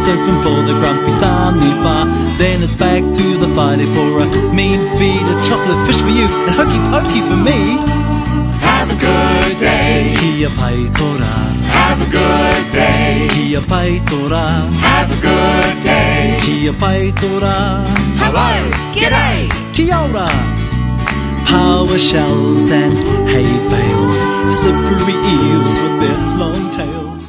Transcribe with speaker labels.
Speaker 1: house open for the grumpy tummy fire. Then it's back to the fighting for a mean feed, a chocolate fish for you and hokey pokey for me.
Speaker 2: Have a good day.
Speaker 1: Kia pai tora.
Speaker 2: Have a good day.
Speaker 1: Kia pai tora.
Speaker 2: Have a good day.
Speaker 1: Kia pai tora.
Speaker 2: Hello, g'day.
Speaker 1: Kia ora. Power shells and hay bales, slippery eels with their long tails.